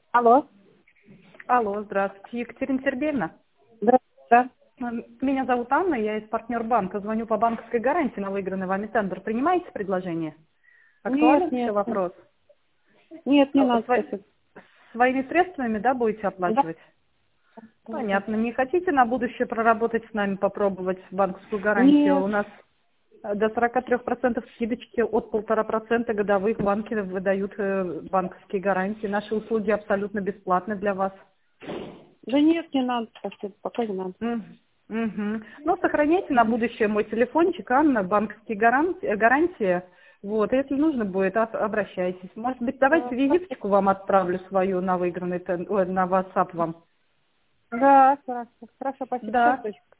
Алло. Алло, здравствуйте, Екатерина Сергеевна. Здравствуйте. Меня зовут Анна, я из партнер банка. Звоню по банковской гарантии на выигранный вами тендер. Принимаете предложение? Нет, Актуален еще нет. вопрос? Нет, не надо, Сво- спасибо. Своими средствами, да, будете Да. оплачивать? Понятно. Не хотите на будущее проработать с нами, попробовать банковскую гарантию? Нет. У нас до 43% скидочки от 1,5% годовых банки выдают банковские гарантии. Наши услуги абсолютно бесплатны для вас. Да нет, не надо, спасибо. Пока не надо. Мгм. Ну, сохраняйте на будущее мой телефончик, Анна, банковские гарантии. Вот, если нужно будет, обращайтесь. Может быть, давайте визиточку вам отправлю свою на выигранный, на WhatsApp вам. Да, хорошо. Хорошо, спасибо. Сейчас, Да. точка.